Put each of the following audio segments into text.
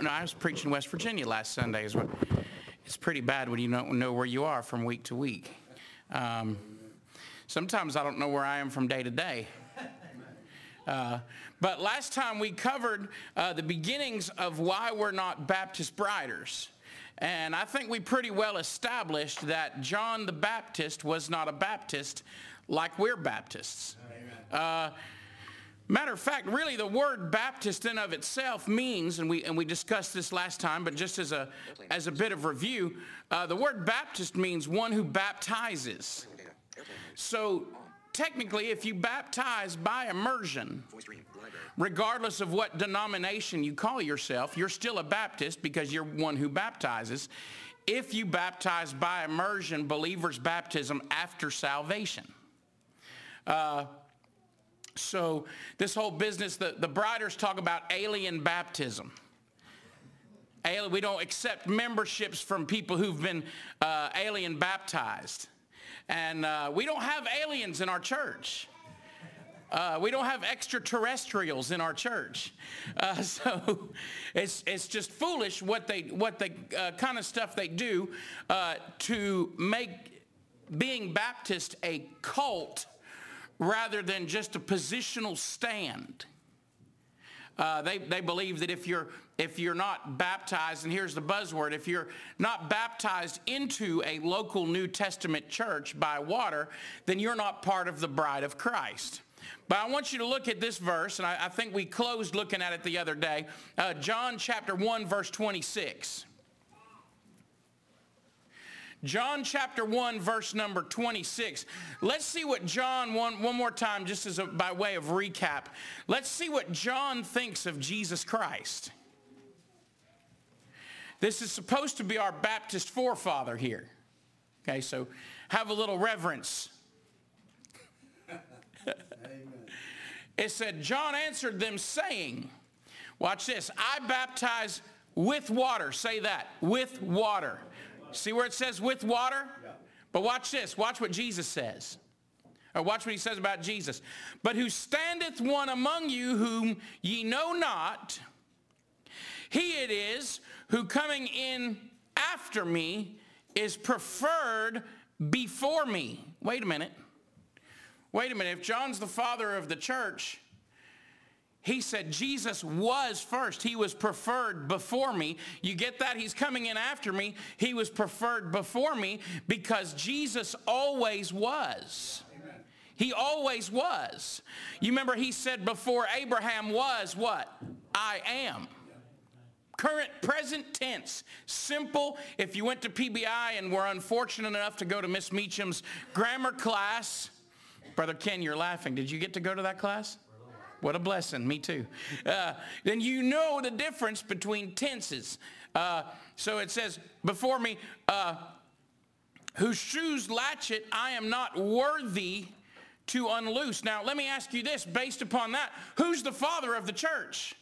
No, I was preaching in West Virginia last Sunday. It's pretty bad when you don't know where you are from week to week. Sometimes I don't know where I am from day to day. But last time we covered the beginnings of why we're not Baptist Briders. And I think we pretty well established that John the Baptist was not a Baptist like we're Baptists. Matter of fact, really the word Baptist in of itself means, and we discussed this last time, but just as a bit of review, the word Baptist means one who baptizes. So technically, if you baptize by immersion, regardless of what denomination you call yourself, you're still a Baptist because you're one who baptizes. If you baptize by immersion, believer's baptism after salvation. So this whole business, the Briders talk about alien baptism. We don't accept memberships from people who've been alien baptized. And we don't have aliens in our church. We don't have extraterrestrials in our church. So it's just foolish what they kind of stuff they do to make being Baptist a cult rather than just a positional stand. They believe that if you're not baptized, and here's the buzzword, if you're not baptized into a local New Testament church by water, then you're not part of the bride of Christ. But I want you to look at this verse, and I think we closed looking at it the other day. John chapter 1, verse 26. John chapter 1, verse number 26. Let's see what John, one more time, just by way of recap. Let's see what John thinks of Jesus Christ. This is supposed to be our Baptist forefather here. Okay, so have a little reverence. It said, John answered them saying, watch this, I baptize with water. Say that, with water. See where it says with water? Yeah. But watch this. Watch what Jesus says. Or watch what he says about Jesus. But who standeth one among you whom ye know not, he it is who coming in after me is preferred before me. Wait a minute. If John's the father of the church, he said Jesus was first. He was preferred before me. You get that? He's coming in after me. He was preferred before me because Jesus always was. Amen. He always was. You remember he said before Abraham was what? I am. Current, present tense. Simple. If you went to PBI and were unfortunate enough to go to Miss Meacham's grammar class, Brother Ken, you're laughing. Did you get to go to that class? What a blessing. Me too. Then you know the difference between tenses. So it says, before me, whose shoes latchet I am not worthy to unloose. Now, let me ask you this. Based upon that, who's the father of the church?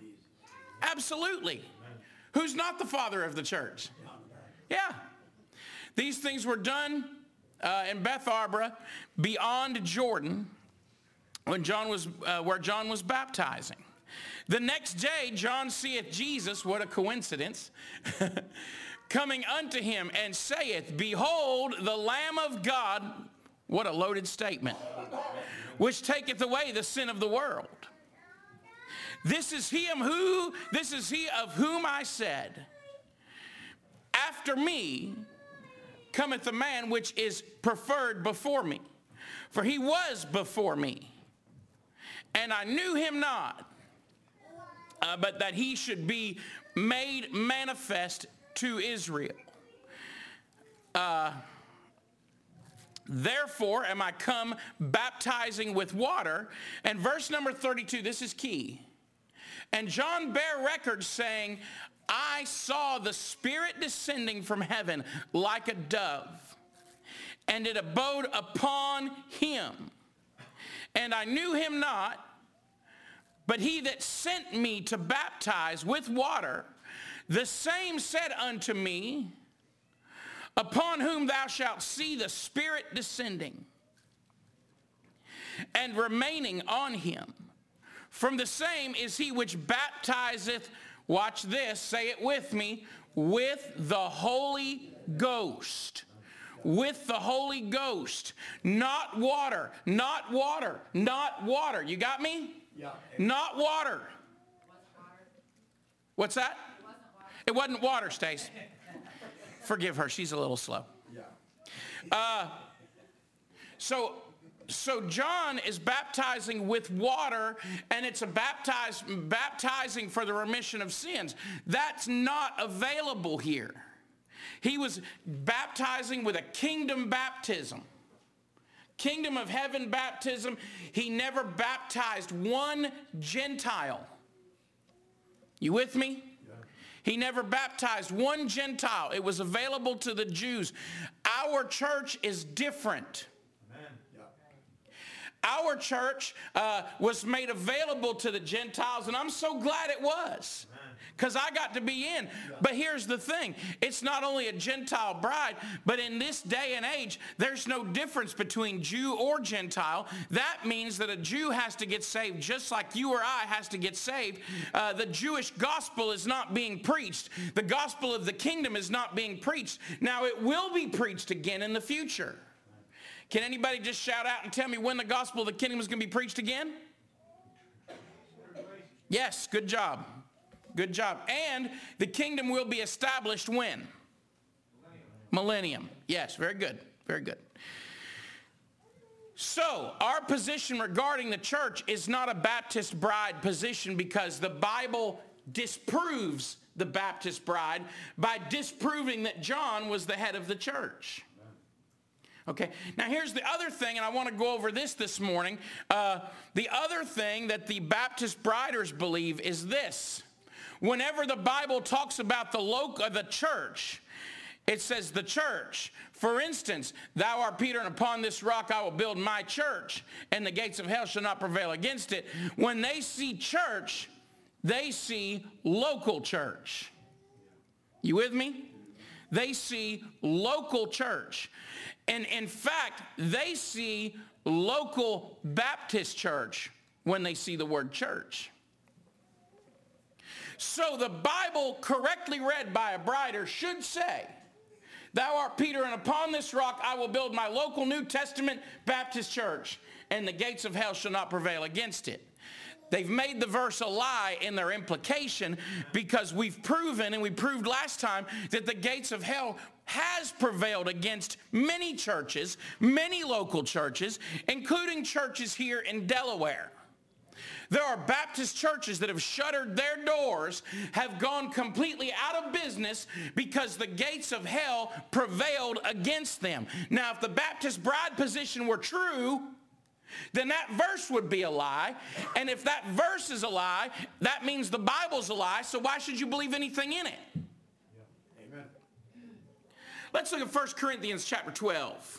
Absolutely. Who's not the father of the church? Yeah. These things were done in Beth Arbara beyond Jordan, when where John was baptizing. The next day, John seeth Jesus, what a coincidence, coming unto him and saith, behold, the Lamb of God, what a loaded statement, which taketh away the sin of the world. This is he of whom I said, after me cometh the man which is preferred before me, for he was before me. And I knew him not, but that he should be made manifest to Israel. Therefore am I come baptizing with water. And verse number 32, this is key. And John bare record saying, I saw the Spirit descending from heaven like a dove, and it abode upon him. And I knew him not, but he that sent me to baptize with water, the same said unto me, upon whom thou shalt see the Spirit descending and remaining on him. From the same is he which baptizeth Watch this, say it with me, with the Holy Ghost. With the Holy Ghost. Not water, not water, not water. You got me? Yeah. Not water. What's that? It wasn't water, Stace. Forgive her, she's a little slow. Yeah. So John is baptizing with water, and it's a baptizing for the remission of sins. That's not available here. He was baptizing with a kingdom baptism. Kingdom of heaven baptism. He never baptized one Gentile. You with me? Yeah. He never baptized one Gentile. It was available to the Jews. Our church is different. Amen. Yeah. Our church was made available to the Gentiles, and I'm so glad it was, because I got to be in. But here's the thing. It's not only a Gentile bride, but in this day and age, there's no difference between Jew or Gentile. That means that a Jew has to get saved just like you or I has to get saved. The Jewish gospel is not being preached. The gospel of the kingdom is not being preached. Now, it will be preached again in the future. Can anybody just shout out and tell me when the gospel of the kingdom is going to be preached again? Yes, good job. Good job. And the kingdom will be established when? Millennium. Yes, very good. Very good. So, our position regarding the church is not a Baptist bride position, because the Bible disproves the Baptist bride by disproving that John was the head of the church. Okay, now here's the other thing, and I want to go over this morning. The other thing that the Baptist briders believe is this. Whenever the Bible talks about the church, it says the church. For instance, thou art Peter, and upon this rock I will build my church, and the gates of hell shall not prevail against it. When they see church, they see local church. You with me? They see local church. And in fact, they see local Baptist church when they see the word church. So the Bible, correctly read by a brider, should say, thou art Peter, and upon this rock I will build my local New Testament Baptist church, and the gates of hell shall not prevail against it. They've made the verse a lie in their implication, because we've proven, and we proved last time, that the gates of hell has prevailed against many churches, many local churches, including churches here in Delaware. There are Baptist churches that have shuttered their doors, have gone completely out of business because the gates of hell prevailed against them. Now, if the Baptist bride position were true, then that verse would be a lie. And if that verse is a lie, that means the Bible's a lie. So why should you believe anything in it? Yeah. Amen. Let's look at 1 Corinthians chapter 12.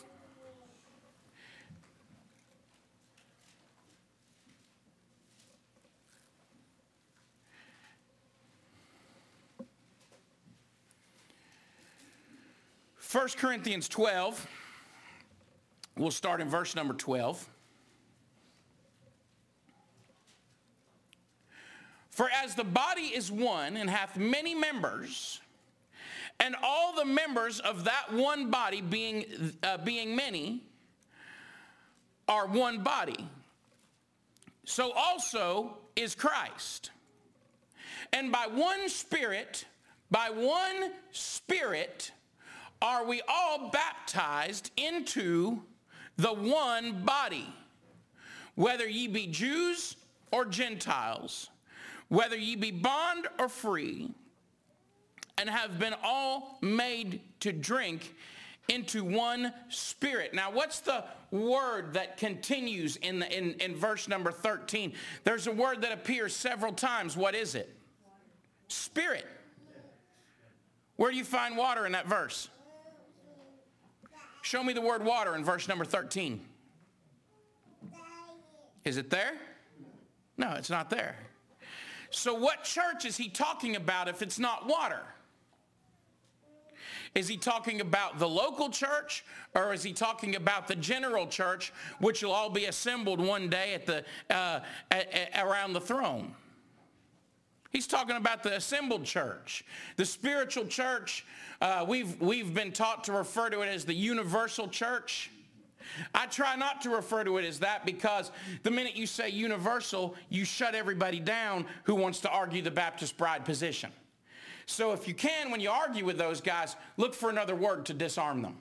First Corinthians 12, we'll start in verse number 12. For as the body is one and hath many members, and all the members of that one body being many are one body, so also is Christ. And by one Spirit are we all baptized into the one body, whether ye be Jews or Gentiles, whether ye be bond or free, and have been all made to drink into one Spirit. Now, what's the word that continues in verse number 13? There's a word that appears several times. What is it? Spirit. Where do you find water in that verse? Show me the word water in verse number 13. Is it there? No, it's not there. So what church is he talking about if it's not water? Is he talking about the local church, or is he talking about the general church, which will all be assembled one day at around the throne? He's talking about the assembled church. The spiritual church, we've been taught to refer to it as the universal church. I try not to refer to it as that because the minute you say universal, you shut everybody down who wants to argue the Baptist bride position. So if you can, when you argue with those guys, look for another word to disarm them.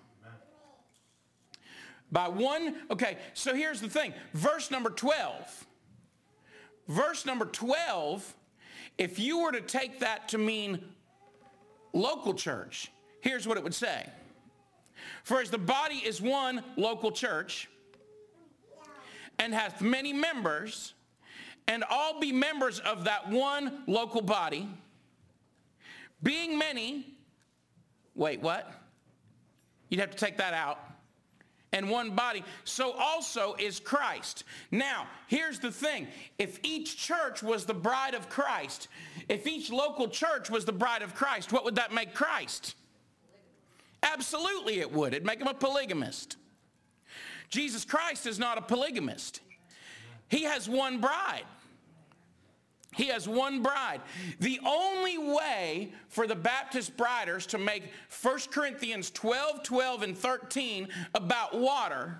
Okay, so here's the thing. Verse number 12. Verse number 12, if you were to take that to mean local church, here's what it would say. For as the body is one local church, and hath many members, and all be members of that one local body, being many, wait, what? You'd have to take that out. And one body, so also is Christ. Now, here's the thing. If each church was the bride of Christ, if each local church was the bride of Christ, what would that make Christ? Absolutely it would. It'd make him a polygamist. Jesus Christ is not a polygamist. He has one bride. He has one bride. The only way for the Baptist briders to make 1 Corinthians 12, 12, and 13 about water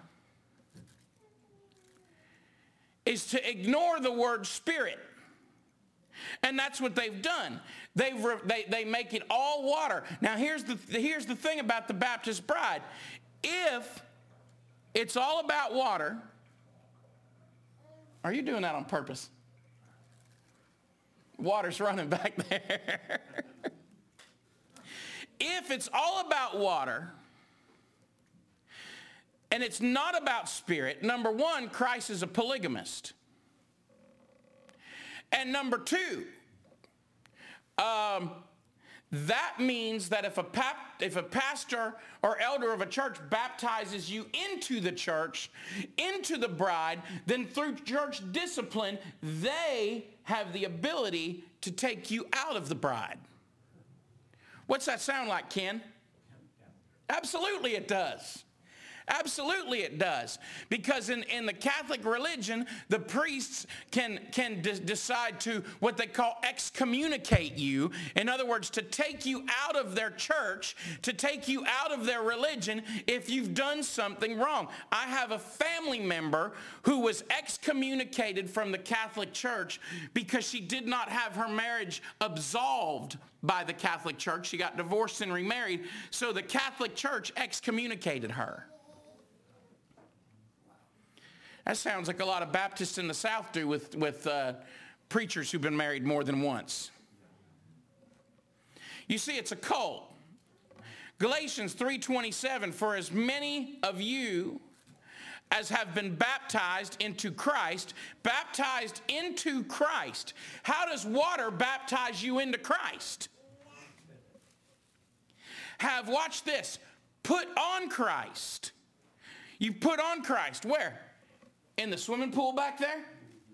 is to ignore the word spirit. And that's what they've done. They make it all water. Now here's the thing about the Baptist bride. If it's all about water, are you doing that on purpose? Water's running back there. If it's all about water and it's not about spirit, number one, Christ is a polygamist. And number two, that means that if a pastor or elder of a church baptizes you into the church, into the bride, then through church discipline, they have the ability to take you out of the bride. What's that sound like, Ken? Absolutely it does. Absolutely it does. Because in the Catholic religion, the priests can decide to what they call excommunicate you. In other words, to take you out of their church, to take you out of their religion if you've done something wrong. I have a family member who was excommunicated from the Catholic Church because she did not have her marriage absolved by the Catholic Church. She got divorced and remarried, so the Catholic Church excommunicated her. That sounds like a lot of Baptists in the South do with preachers who've been married more than once. You see, it's a cult. Galatians 3:27, for as many of you as have been baptized into Christ. How does water baptize you into Christ? Watch this, put on Christ. You put on Christ. Where? In the swimming pool back there?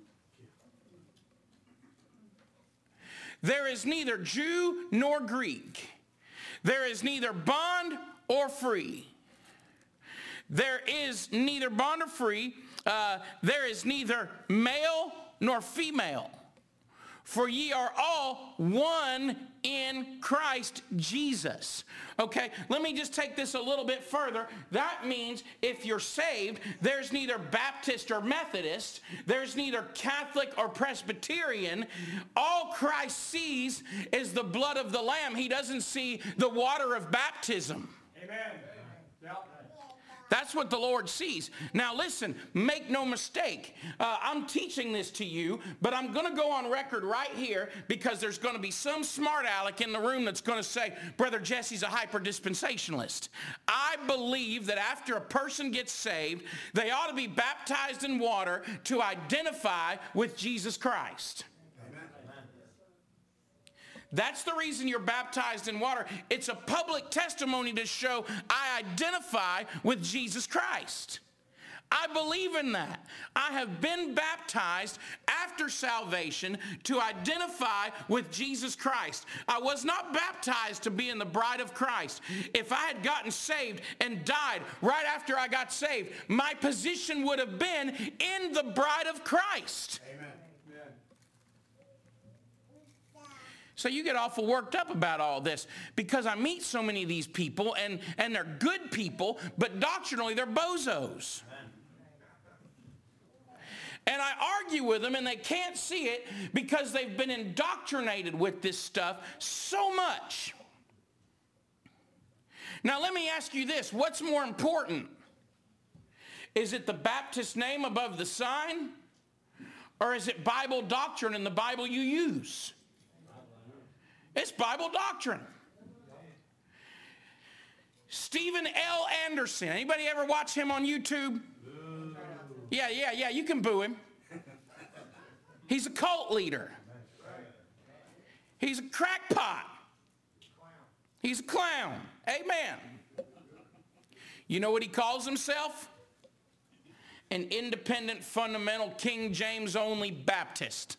There is neither Jew nor Greek. There is neither bond or free. There is neither bond or free. There is neither male nor female. For ye are all one in Christ Jesus. Okay, let me just take this a little bit further. That means if you're saved, there's neither Baptist or Methodist. There's neither Catholic or Presbyterian. All Christ sees is the blood of the Lamb. He doesn't see the water of baptism. Amen. Yep. That's what the Lord sees. Now listen, make no mistake. I'm teaching this to you, but I'm going to go on record right here because there's going to be some smart aleck in the room that's going to say, Brother Jesse's a hyper-dispensationalist. I believe that after a person gets saved, they ought to be baptized in water to identify with Jesus Christ. That's the reason you're baptized in water. It's a public testimony to show I identify with Jesus Christ. I believe in that. I have been baptized after salvation to identify with Jesus Christ. I was not baptized to be in the bride of Christ. If I had gotten saved and died right after I got saved, my position would have been in the bride of Christ. Amen. So you get awful worked up about all this because I meet so many of these people and they're good people, but doctrinally they're bozos. And I argue with them and they can't see it because they've been indoctrinated with this stuff so much. Now let me ask you this, what's more important? Is it the Baptist name above the sign? Or is it Bible doctrine in the Bible you use? It's Bible doctrine. Stephen L. Anderson. Anybody ever watch him on YouTube? Yeah, you can boo him. He's a cult leader. He's a crackpot. He's a clown. Amen. You know what he calls himself? An independent, fundamental, King James only Baptist.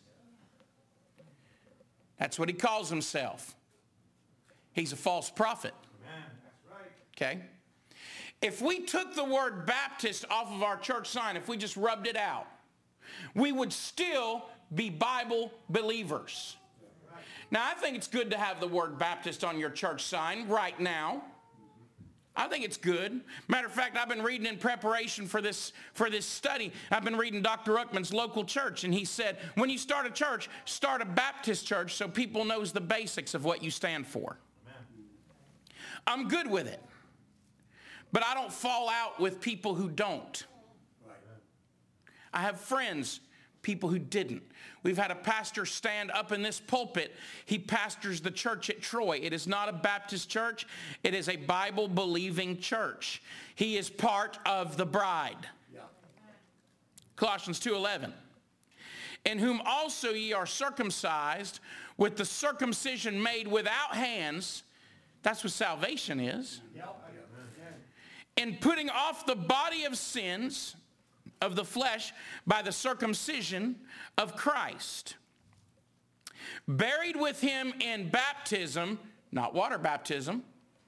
That's what he calls himself. He's a false prophet. Okay? If we took the word Baptist off of our church sign, if we just rubbed it out, we would still be Bible believers. Now, I think it's good to have the word Baptist on your church sign right now. I think it's good. Matter of fact, I've been reading in preparation for this study. I've been reading Dr. Ruckman's Local Church, and he said, when you start a church, start a Baptist church so people knows the basics of what you stand for. Amen. I'm good with it. But I don't fall out with people who don't. Right. I have friends, people who didn't. We've had a pastor stand up in this pulpit. He pastors the church at Troy. It is not a Baptist church. It is a Bible-believing church. He is part of the bride. Yeah. Colossians 2:11. In whom also ye are circumcised with the circumcision made without hands. That's what salvation is. Yeah. In putting off the body of sins of the flesh by the circumcision of Christ. Buried with him in baptism, not water baptism,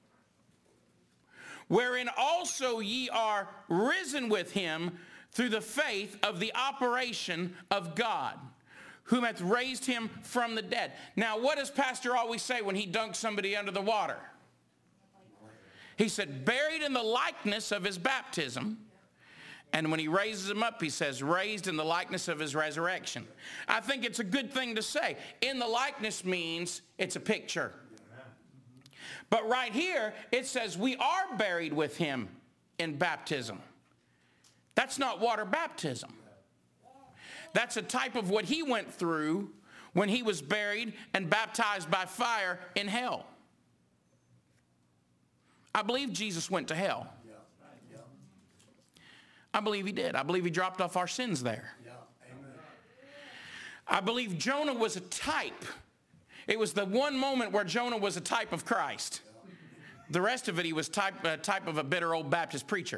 wherein also ye are risen with him through the faith of the operation of God, whom hath raised him from the dead. Now, what does Pastor always say when he dunks somebody under the water? He said, buried in the likeness of his baptism. And when he raises him up, he says, raised in the likeness of his resurrection. I think it's a good thing to say. In the likeness means it's a picture. But right here, it says we are buried with him in baptism. That's not water baptism. That's a type of what he went through when he was buried and baptized by fire in hell. I believe Jesus went to hell. I believe he did. I believe he dropped off our sins there. I believe Jonah was a type. It was the one moment where Jonah was a type of Christ. The rest of it, he was type of a bitter old Baptist preacher.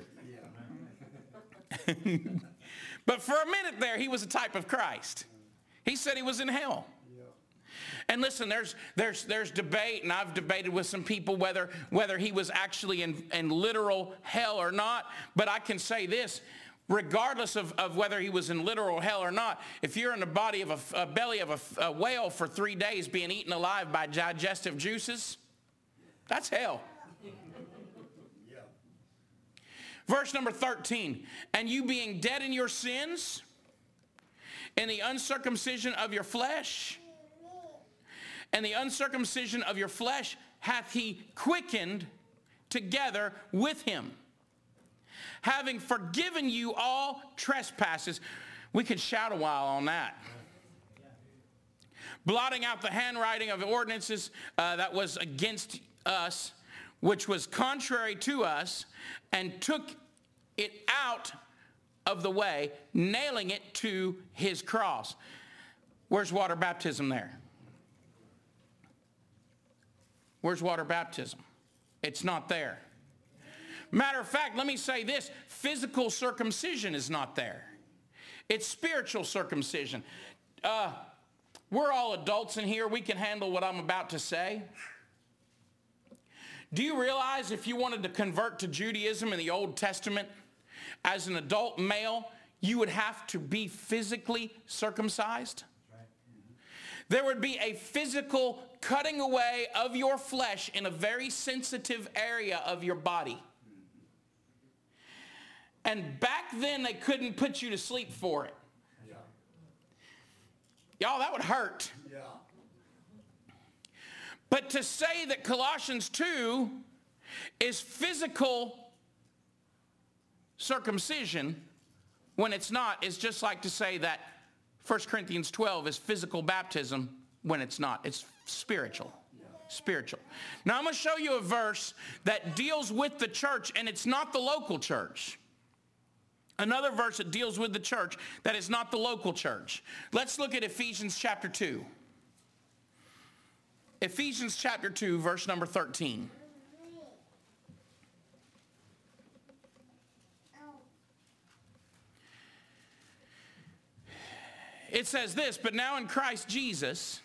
But for a minute there, he was a type of Christ. He said he was in hell. And listen, there's debate, and I've debated with some people whether he was actually in literal hell or not. But I can say this, regardless of whether he was in literal hell or not, if you're in the belly of a whale for 3 days being eaten alive by digestive juices, that's hell. Yeah. Verse number 13, and you being dead in your sins, in the uncircumcision of your flesh, and the uncircumcision of your flesh hath he quickened together with him, having forgiven you all trespasses. We could shout a while on that. Blotting out the handwriting of ordinances that was against us, which was contrary to us, and took it out of the way, nailing it to his cross. Where's water baptism there? Where's water baptism? It's not there. Matter of fact, let me say this. Physical circumcision is not there. It's spiritual circumcision. We're all adults in here. We can handle what I'm about to say. Do you realize if you wanted to convert to Judaism in the Old Testament, as an adult male, you would have to be physically circumcised? There would be a physical cutting away of your flesh in a very sensitive area of your body. And back then, they couldn't put you to sleep for it. Yeah. Y'all, that would hurt. Yeah. But to say that Colossians 2 is physical circumcision when it's not is just like to say that 1 Corinthians 12 is physical baptism when it's not. It's spiritual. Spiritual. Now I'm going to show you a verse that deals with the church, and it's not the local church. Another verse that deals with the church that is not the local church. Let's look at Ephesians chapter 2. Ephesians chapter 2, verse number 13. It says this, but now in Christ Jesus,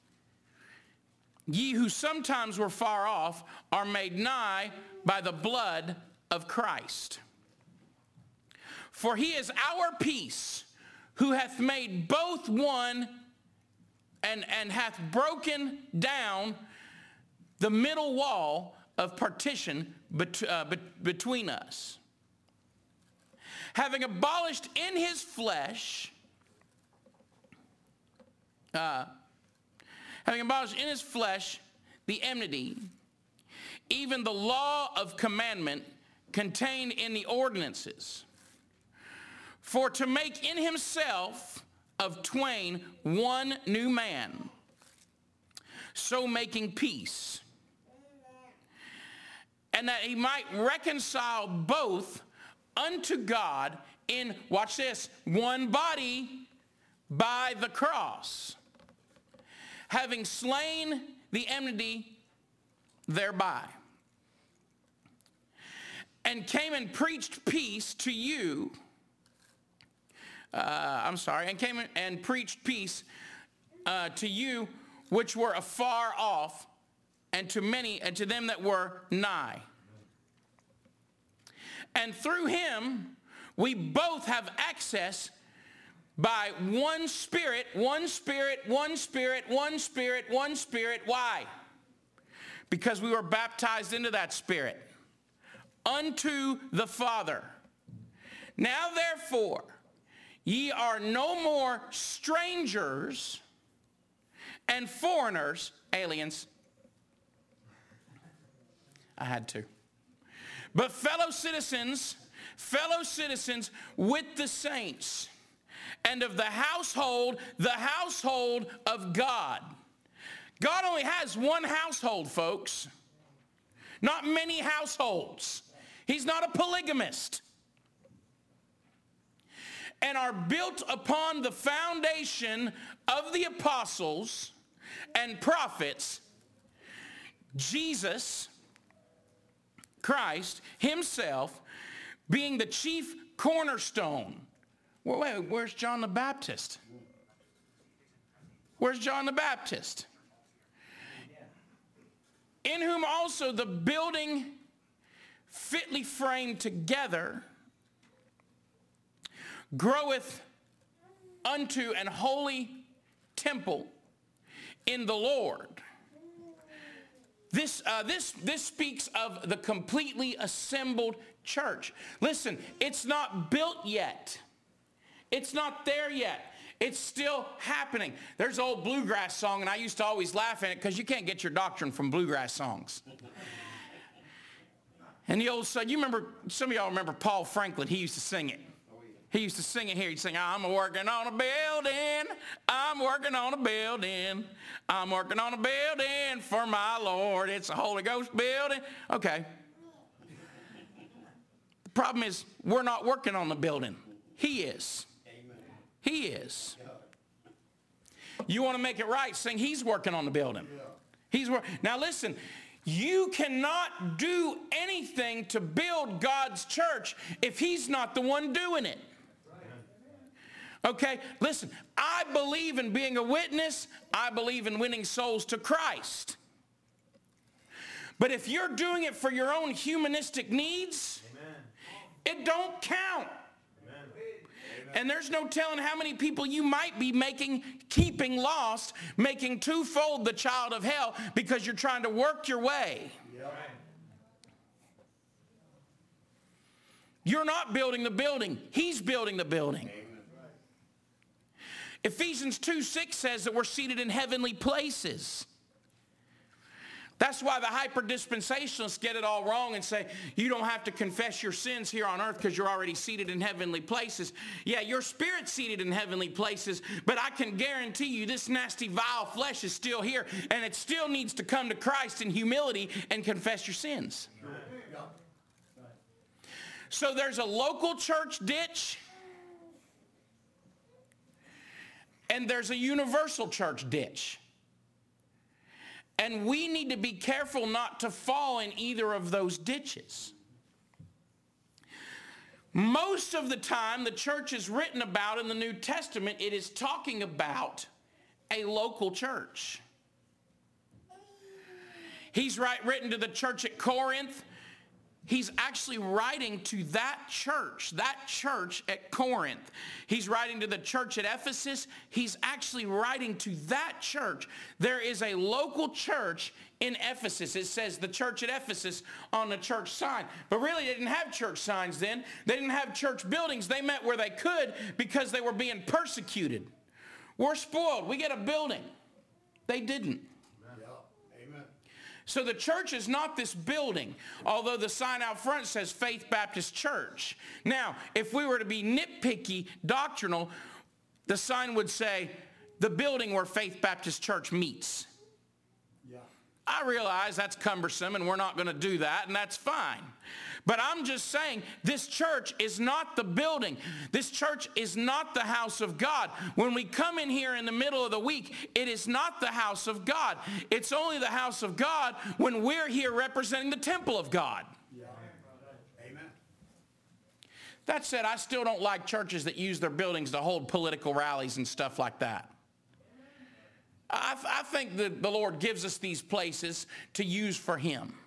ye who sometimes were far off are made nigh by the blood of Christ. For he is our peace, who hath made both one and hath broken down the middle wall of partition between us, having abolished in his flesh the enmity, even the law of commandment contained in the ordinances, for to make in himself of twain one new man, so making peace, and that he might reconcile both unto God in, watch this, one body by the cross, having slain the enmity thereby, and came and preached peace to you. And came and preached peace to you which were afar off, and to many, and to them that were nigh. And through him we both have access by one Spirit, one Spirit, one Spirit, one Spirit, one Spirit. Why? Because we were baptized into that Spirit, unto the Father. Now therefore, ye are no more strangers and foreigners, aliens. I had to. But fellow citizens with the saints, and of the household of God. God only has one household, folks. Not many households. He's not a polygamist. And are built upon the foundation of the apostles and prophets, Jesus Christ himself being the chief cornerstone. Wait, where's John the Baptist? Where's John the Baptist? In whom also the building fitly framed together groweth unto an holy temple in the Lord. This speaks of the completely assembled church. Listen, it's not built yet. It's not there yet. It's still happening. There's an old bluegrass song, and I used to always laugh at it because you can't get your doctrine from bluegrass songs. And the old song, you remember, some of y'all remember Paul Franklin. He used to sing it. He used to sing it here. He'd sing, I'm working on a building. I'm working on a building. I'm working on a building for my Lord. It's a Holy Ghost building. Okay. The problem is we're not working on the building. He is. He is. You want to make it right, sing, he's working on the building. Now listen, you cannot do anything to build God's church if he's not the one doing it. Okay, listen, I believe in being a witness. I believe in winning souls to Christ. But if you're doing it for your own humanistic needs, it don't count. And there's no telling how many people you might be keeping lost, making twofold the child of hell because you're trying to work your way. You're not building the building. He's building the building. Ephesians 2:6 says that we're seated in heavenly places. That's why the hyper-dispensationalists get it all wrong and say, you don't have to confess your sins here on earth because you're already seated in heavenly places. Yeah, your spirit's seated in heavenly places, but I can guarantee you this nasty, vile flesh is still here, and it still needs to come to Christ in humility and confess your sins. So there's a local church ditch, and there's a universal church ditch. And we need to be careful not to fall in either of those ditches. Most of the time, the church is written about in the New Testament, it is talking about a local church. He's written to the church at Corinth. He's actually writing to that church at Corinth. He's writing to the church at Ephesus. He's actually writing to that church. There is a local church in Ephesus. It says the church at Ephesus on the church sign. But really, they didn't have church signs then. They didn't have church buildings. They met where they could because they were being persecuted. We're spoiled. We get a building. They didn't. So the church is not this building, although the sign out front says Faith Baptist Church. Now, if we were to be nitpicky, doctrinal, the sign would say the building where Faith Baptist Church meets. Yeah. I realize that's cumbersome and we're not going to do that, and that's fine. But I'm just saying this church is not the building. This church is not the house of God. When we come in here in the middle of the week, it is not the house of God. It's only the house of God when we're here representing the temple of God. Yeah. Amen. That said, I still don't like churches that use their buildings to hold political rallies and stuff like that. I think that the Lord gives us these places to use for Him.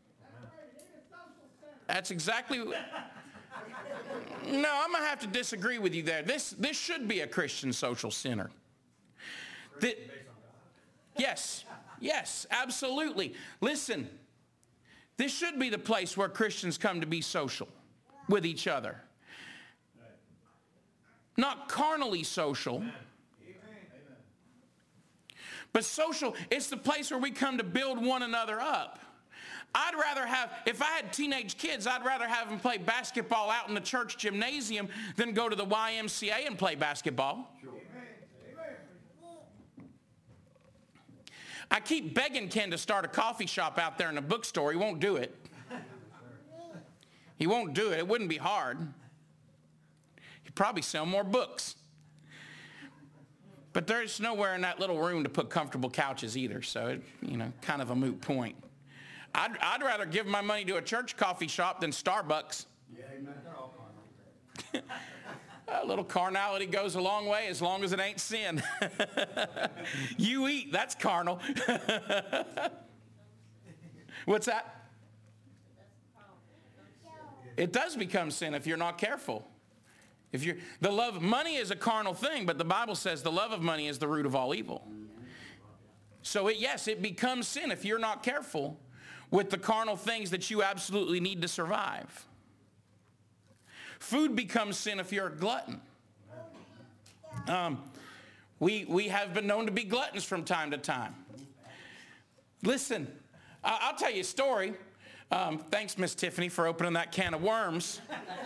That's exactly... No, I'm going to have to disagree with you there. This should be a Christian social center. Yes, absolutely. Listen, this should be the place where Christians come to be social with each other. Not carnally social, but social. It's the place where we come to build one another up. I'd rather have, if I had teenage kids, I'd rather have them play basketball out in the church gymnasium than go to the YMCA and play basketball. Sure. I keep begging Ken to start a coffee shop out there in a bookstore. He won't do it. He won't do it. It wouldn't be hard. He'd probably sell more books. But there's nowhere in that little room to put comfortable couches either, so kind of a moot point. I'd rather give my money to a church coffee shop than Starbucks. Yeah, amen. A little carnality goes a long way as long as it ain't sin. You eat, that's carnal. What's that? It does become sin if you're not careful. The love of money is a carnal thing, but the Bible says the love of money is the root of all evil. So it becomes sin if you're not careful with the carnal things that you absolutely need to survive. Food becomes sin if you're a glutton. We have been known to be gluttons from time to time. Listen, I'll tell you a story. Thanks, Miss Tiffany, for opening that can of worms.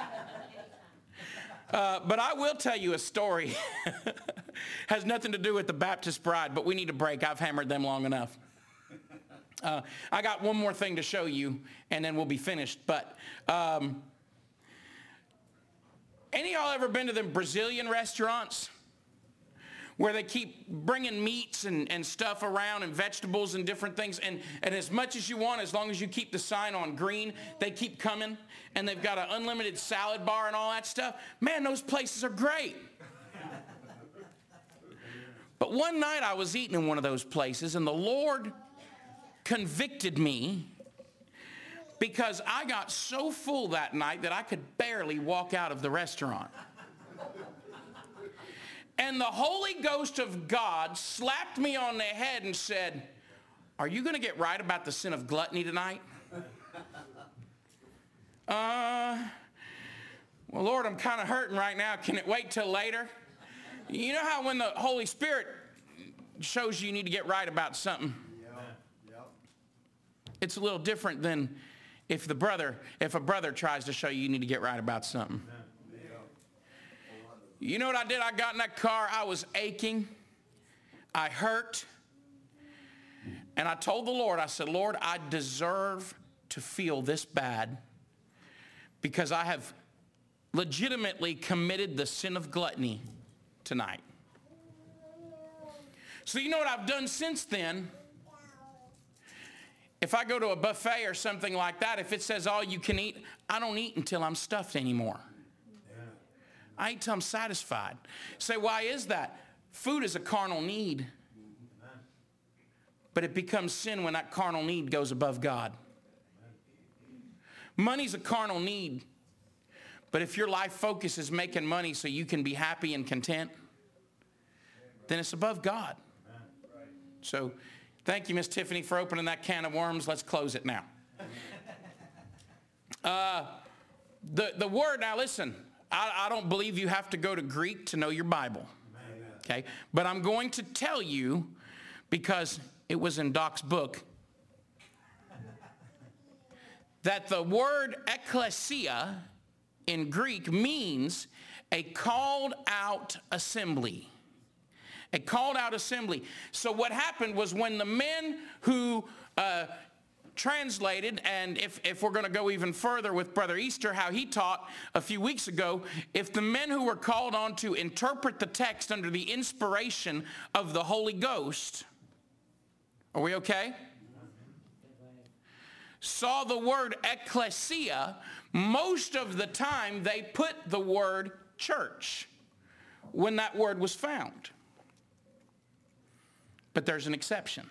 But I will tell you a story. Has nothing to do with the Baptist Bride, but we need a break. I've hammered them long enough. I got one more thing to show you, and then we'll be finished. But any of y'all ever been to them Brazilian restaurants where they keep bringing meats and stuff around and vegetables and different things, and as much as you want, as long as you keep the sign on green, they keep coming, and they've got an unlimited salad bar and all that stuff? Man, those places are great. But one night I was eating in one of those places, and the Lord convicted me because I got so full that night that I could barely walk out of the restaurant. And the Holy Ghost of God slapped me on the head and said, are you going to get right about the sin of gluttony tonight? Well, Lord, I'm kind of hurting right now. Can it wait till later? You know how when the Holy Spirit shows you need to get right about something, it's a little different than if a brother tries to show you need to get right about something. You know what I did? I got in that car. I was aching. I hurt. And I told the Lord, I said, Lord, I deserve to feel this bad because I have legitimately committed the sin of gluttony tonight. So you know what I've done since then? If I go to a buffet or something like that, if it says all you can eat, I don't eat until I'm stuffed anymore. I eat till I'm satisfied. Say, why is that? Food is a carnal need. But it becomes sin when that carnal need goes above God. Money's a carnal need. But if your life focus is making money so you can be happy and content, then it's above God. So thank you, Miss Tiffany, for opening that can of worms. Let's close it now. The word, now listen, I don't believe you have to go to Greek to know your Bible. Okay? But I'm going to tell you, because it was in Doc's book, that the word ekklesia in Greek means a called out assembly. A called out assembly. So what happened was when the men who translated, and if we're going to go even further with Brother Easter, how he taught a few weeks ago, if the men who were called on to interpret the text under the inspiration of the Holy Ghost, are we okay? Saw the word ekklesia, most of the time they put the word church when that word was found. But there's an exception.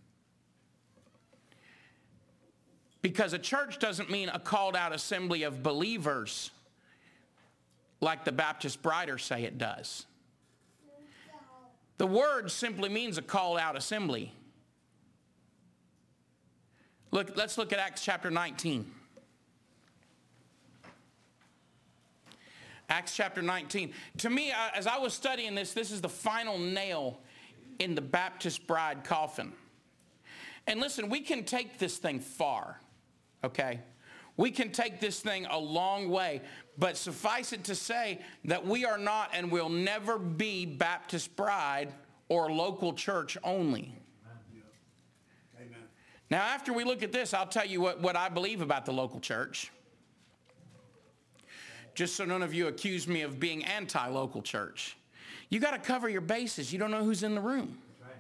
Because a church doesn't mean a called out assembly of believers like the Baptist Briders say it does. The word simply means a called out assembly. Let's look at Acts chapter 19. Acts chapter 19. To me, as I was studying this is the final nail in the Baptist bride coffin. And listen, we can take this thing far, okay? We can take this thing a long way, but suffice it to say that we are not and will never be Baptist bride or local church only. Amen. Now, after we look at this, I'll tell you what I believe about the local church. Just so none of you accuse me of being anti-local church. You got to cover your bases. You don't know who's in the room.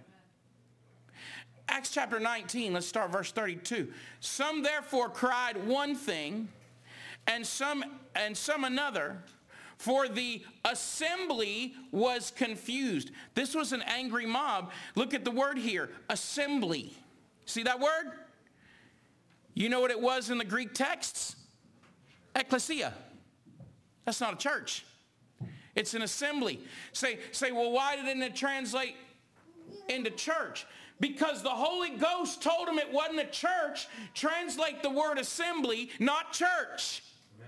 Acts chapter 19, let's start verse 32. Some therefore cried one thing, and some another, for the assembly was confused. This was an angry mob. Look at the word here, assembly. See that word? You know what it was in the Greek texts? Ekklesia. That's not a church. It's an assembly. Say, well, why didn't it translate into church? Because the Holy Ghost told him it wasn't a church. Translate the word assembly, not church.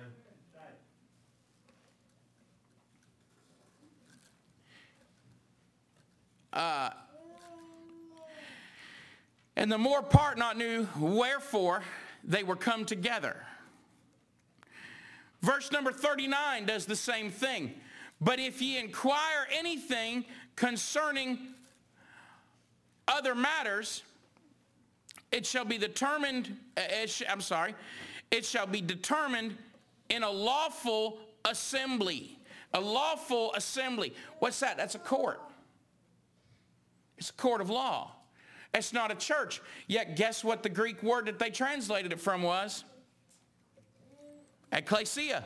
And the more part not knew wherefore they were come together. Verse number 39 does the same thing. But if ye inquire anything concerning other matters, it shall be determined, it shall be determined in a lawful assembly. A lawful assembly. What's that? That's a court. It's a court of law. It's not a church. Yet guess what the Greek word that they translated it from was? Ekklesia.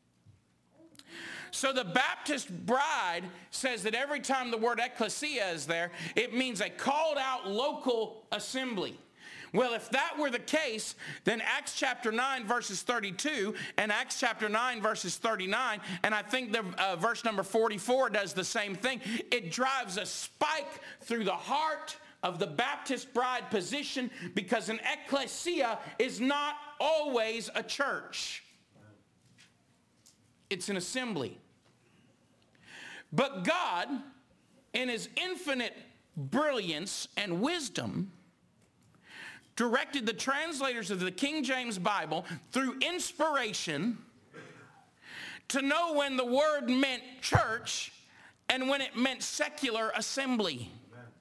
So the Baptist bride says that every time the word ekklesia is there, it means a called out local assembly. Well, if that were the case, then Acts chapter 9 verses 32 and Acts chapter 9 verses 39, and I think the verse number 44 does the same thing. It drives a spike through the heart of the Baptist bride position, because an ecclesia is not always a church. It's an assembly. But God, in his infinite brilliance and wisdom, directed the translators of the King James Bible through inspiration to know when the word meant church and when it meant secular assembly.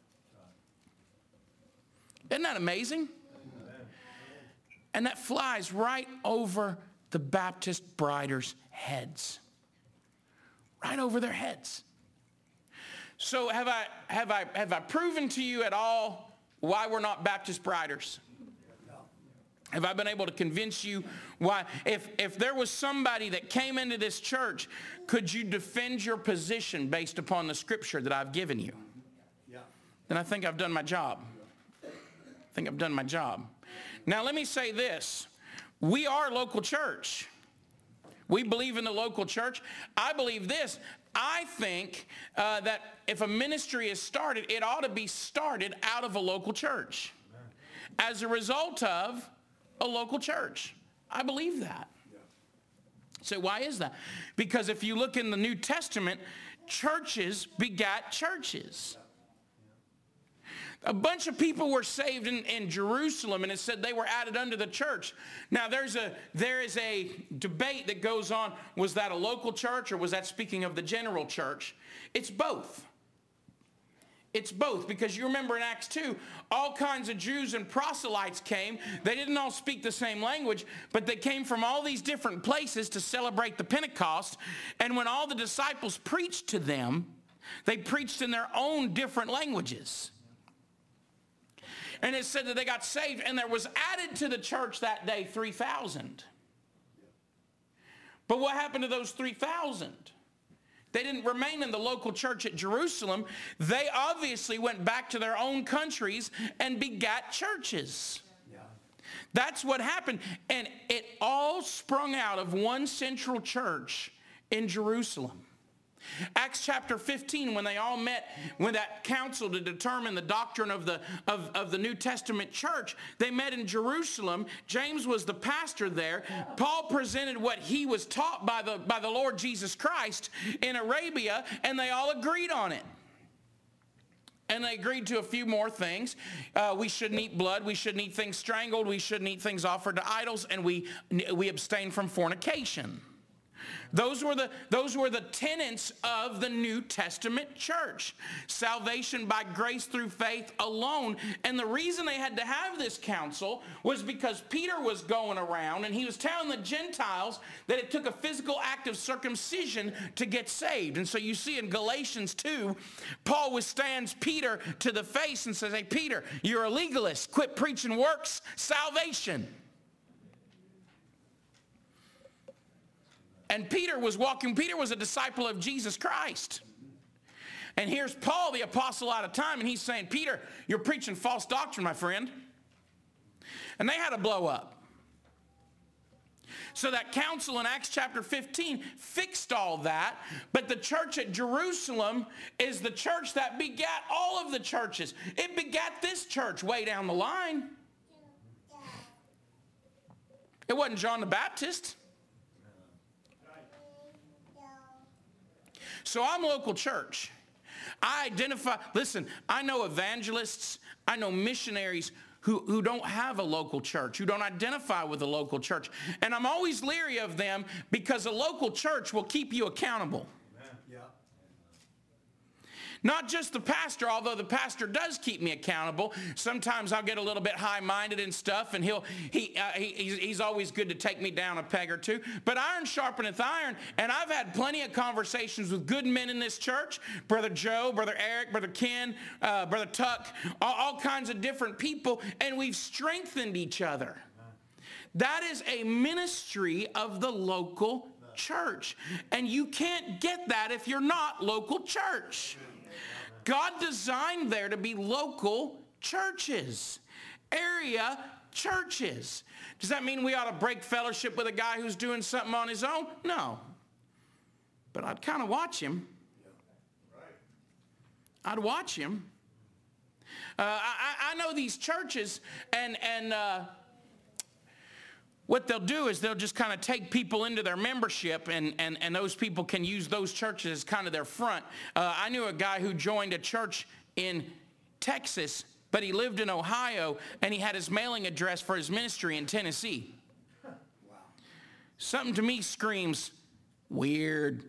Isn't that amazing? And that flies right over the Baptist briders' heads. Right over their heads. So have I proven to you at all why we're not Baptist briders? Have I been able to convince you why? If there was somebody that came into this church, could you defend your position based upon the scripture that I've given you? Yeah. Then I think I've done my job. Now let me say this. We are a local church. We believe in the local church. I believe this. I think that if a ministry is started, it ought to be started out of a local church. As a result of a local church. I believe that. So why is that? Because if you look in the New Testament, churches begat churches. A bunch of people were saved in Jerusalem, and it said they were added unto the church. Now there is a debate that goes on. Was that a local church, or was that speaking of the general church? It's both. It's both, because you remember in Acts 2, all kinds of Jews and proselytes came. They didn't all speak the same language, but they came from all these different places to celebrate the Pentecost. And when all the disciples preached to them, they preached in their own different languages. And it said that they got saved, and there was added to the church that day 3,000. But what happened to those 3,000? They didn't remain in the local church at Jerusalem. They obviously went back to their own countries and begat churches. Yeah. That's what happened. And it all sprung out of one central church in Jerusalem. Acts chapter 15, when they all met, when that council to determine the doctrine of the New Testament church, they met in Jerusalem. James was the pastor there. Paul presented what he was taught by the Lord Jesus Christ in Arabia, and they all agreed on it. And they agreed to a few more things. We shouldn't eat blood. We shouldn't eat things strangled. We shouldn't eat things offered to idols. And we abstain from fornication. Those were the tenets of the New Testament church. Salvation by grace through faith alone. And the reason they had to have this council was because Peter was going around and he was telling the Gentiles that it took a physical act of circumcision to get saved. And so you see in Galatians 2, Paul withstands Peter to the face and says, "Hey, Peter, you're a legalist. Quit preaching works salvation." And Peter was a disciple of Jesus Christ. And here's Paul, the apostle out of time, and he's saying, "Peter, you're preaching false doctrine, my friend." And they had to blow up. So that council in Acts chapter 15 fixed all that, but the church at Jerusalem is the church that begat all of the churches. It begat this church way down the line. It wasn't John the Baptist. So I'm local church. I know evangelists, I know missionaries who don't have a local church, who don't identify with a local church. And I'm always leery of them because a local church will keep you accountable. Yeah. Not just the pastor, although the pastor does keep me accountable. Sometimes I'll get a little bit high-minded and stuff, and he's always good to take me down a peg or two. But iron sharpeneth iron, and I've had plenty of conversations with good men in this church, Brother Joe, Brother Eric, Brother Ken, Brother Tuck, all kinds of different people, and we've strengthened each other. That is a ministry of the local church, and you can't get that if you're not local church. God designed there to be local churches. area churches. Does that mean we ought to break fellowship with a guy who's doing something on his own? No. But I'd kind of watch him. I'd watch him. I know these churches, and what they'll do is they'll just kind of take people into their membership, and those people can use those churches as kind of their front. I knew a guy who joined a church in Texas, but he lived in Ohio, and he had his mailing address for his ministry in Tennessee. Wow. Something to me screams weird.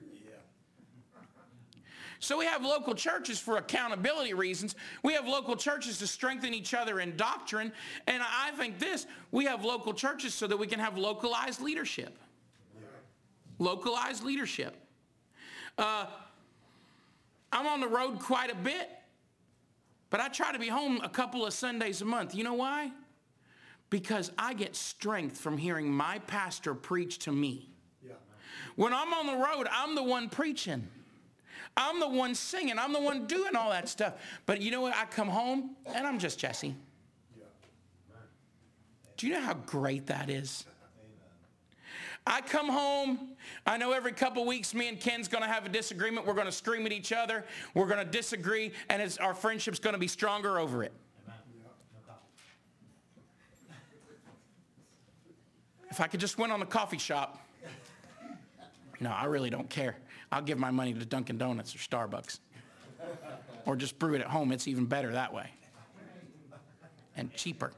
So we have local churches for accountability reasons. We have local churches to strengthen each other in doctrine. And I think we have local churches so that we can have localized leadership. Localized leadership. I'm on the road quite a bit, but I try to be home a couple of Sundays a month. You know why? Because I get strength from hearing my pastor preach to me. When I'm on the road, I'm the one preaching. I'm the one singing. I'm the one doing all that stuff. But you know what? I come home and I'm just Jesse. Do you know how great that is? I come home. I know every couple weeks me and Ken's going to have a disagreement. We're going to scream at each other. We're going to disagree. And our friendship's going to be stronger over it. If I could just win on the coffee shop. No, I really don't care. I'll give my money to Dunkin' Donuts or Starbucks. Or just brew it at home. It's even better that way. And cheaper.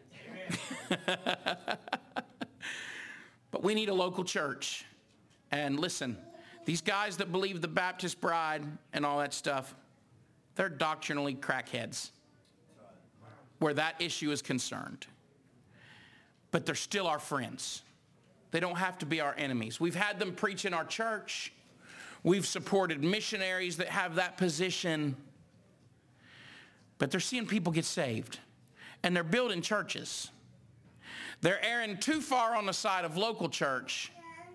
But we need a local church. And listen, these guys that believe the Baptist bride and all that stuff, they're doctrinally crackheads where that issue is concerned. But they're still our friends. They don't have to be our enemies. We've had them preach in our church. We've supported missionaries that have that position. But they're seeing people get saved. And they're building churches. They're erring too far on the side of local church.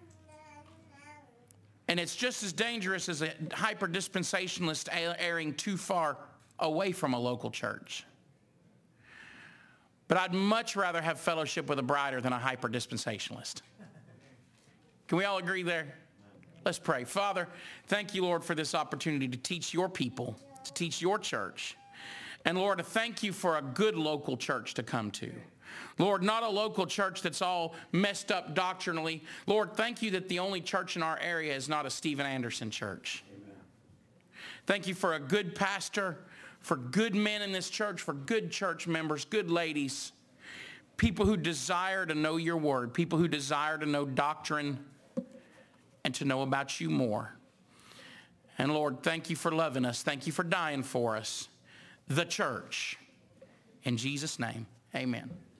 And it's just as dangerous as a hyper-dispensationalist erring too far away from a local church. But I'd much rather have fellowship with a brighter than a hyper-dispensationalist. Can we all agree there? Let's pray. Father, thank you, Lord, for this opportunity to teach your people, to teach your church. And Lord, thank you for a good local church to come to. Lord, not a local church that's all messed up doctrinally. Lord, thank you that the only church in our area is not a Steven Anderson church. Amen. Thank you for a good pastor, for good men in this church, for good church members, good ladies, people who desire to know your word, people who desire to know doctrine and to know about you more. And Lord, thank you for loving us. Thank you for dying for us. The church. In Jesus' name, amen.